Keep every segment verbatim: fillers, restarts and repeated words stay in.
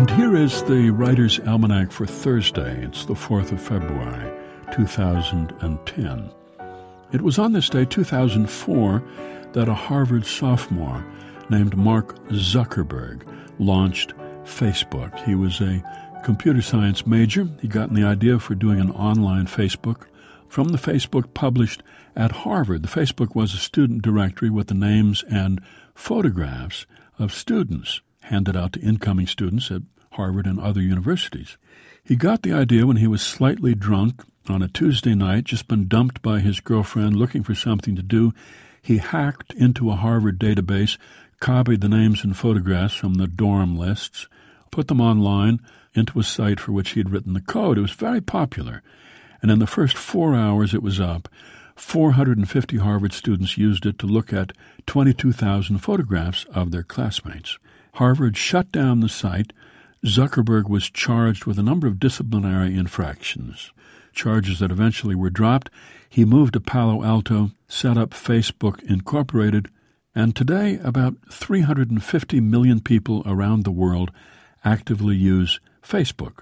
And here is the Writer's Almanac for Thursday. It's the fourth of February, two thousand ten. It was on this day, two thousand four, that a Harvard sophomore named Mark Zuckerberg launched Facebook. He was a computer science major. He'd gotten the idea for doing an online Facebook from the Facebook published at Harvard. The Facebook was a student directory with the names and photographs of students handed out to incoming students at Harvard and other universities. He got the idea when he was slightly drunk on a Tuesday night, just been dumped by his girlfriend, looking for something to do. He hacked into a Harvard database, copied the names and photographs from the dorm lists, put them online into a site for which he had written the code. It was very popular, and in the first four hours it was up. four hundred fifty Harvard students used it to look at twenty-two thousand photographs of their classmates. Harvard shut down the site. Zuckerberg was charged with a number of disciplinary infractions, charges that eventually were dropped. He moved to Palo Alto, set up Facebook Incorporated, and today about three hundred fifty million people around the world actively use Facebook.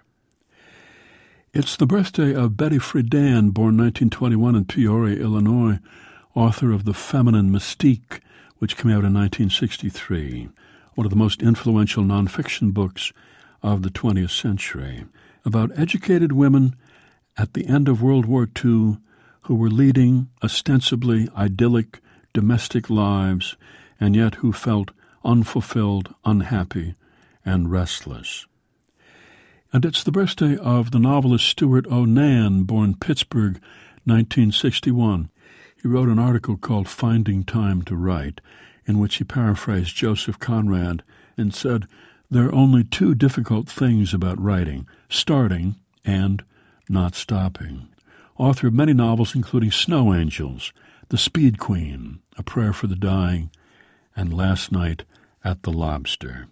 It's the birthday of Betty Friedan, born nineteen twenty-one in Peoria, Illinois, author of The Feminine Mystique, which came out in nineteen sixty-three, one of the most influential nonfiction books of the twentieth century, about educated women at the end of World War Two who were leading ostensibly idyllic domestic lives and yet who felt unfulfilled, unhappy, and restless. And it's the birthday of the novelist Stuart O'Nan, born Pittsburgh, nineteen sixty-one. He wrote an article called Finding Time to Write, in which he paraphrased Joseph Conrad and said, "There are only two difficult things about writing, starting and not stopping." Author of many novels, including Snow Angels, The Speed Queen, A Prayer for the Dying, and Last Night at the Lobster.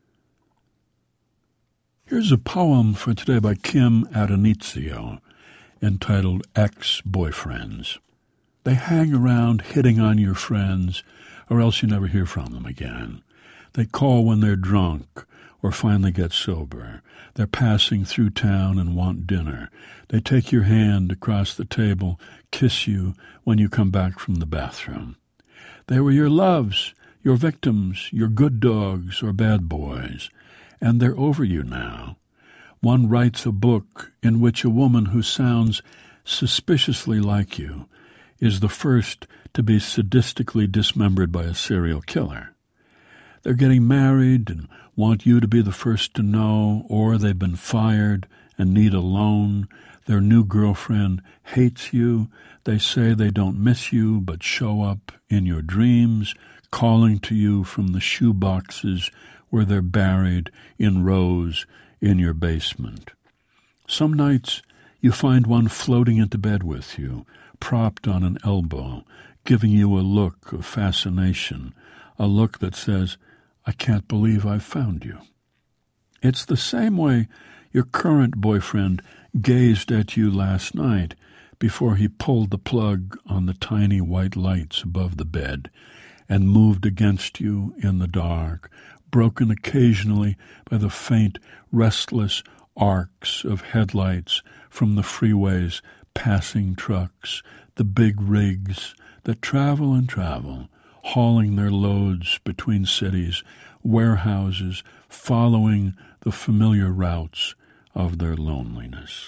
Here's a poem for today by Kim Addonizio, entitled Ex-Boyfriends. They hang around hitting on your friends, or else you never hear from them again. They call when they're drunk or finally get sober. They're passing through town and want dinner. They take your hand across the table, kiss you when you come back from the bathroom. They were your loves, your victims, your good dogs or bad boys, and they're over you now. One writes a book in which a woman who sounds suspiciously like you is the first to be sadistically dismembered by a serial killer. They're getting married and want you to be the first to know, or they've been fired and need a loan. Their new girlfriend hates you. They say they don't miss you but show up in your dreams, calling to you from the shoe boxes where they're buried in rows in your basement. Some nights you find one floating into bed with you, propped on an elbow, giving you a look of fascination, a look that says, "I can't believe I've found you." It's the same way your current boyfriend gazed at you last night before he pulled the plug on the tiny white lights above the bed and moved against you in the dark, broken occasionally by the faint, restless arcs of headlights from the freeway's passing trucks, the big rigs that travel and travel, hauling their loads between cities, warehouses, following the familiar routes of their loneliness.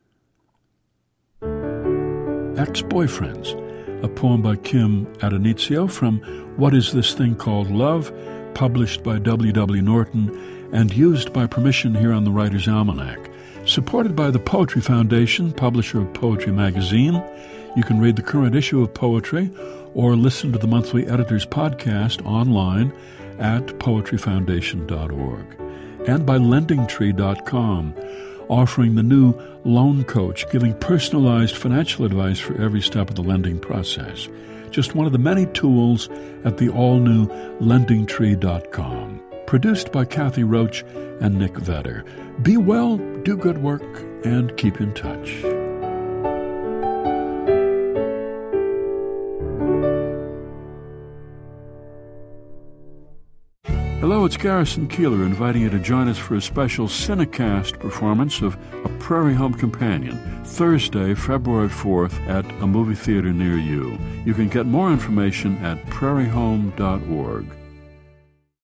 Ex-Boyfriends, a poem by Kim Addonizio from What Is This Thing Called Love, published by W W. Norton and used by permission here on the Writer's Almanac. Supported by the Poetry Foundation, publisher of Poetry Magazine. You can read the current issue of Poetry or listen to the monthly editor's podcast online at poetry foundation dot org. And by lending tree dot com, offering the new Loan Coach, giving personalized financial advice for every step of the lending process. Just one of the many tools at the all-new lending tree dot com. Produced by Kathy Roach and Nick Vedder. Be well, do good work, and keep in touch. Hello, it's Garrison Keillor inviting you to join us for a special Cinecast performance of A Prairie Home Companion, Thursday, February fourth at a movie theater near you. You can get more information at prairie home dot org.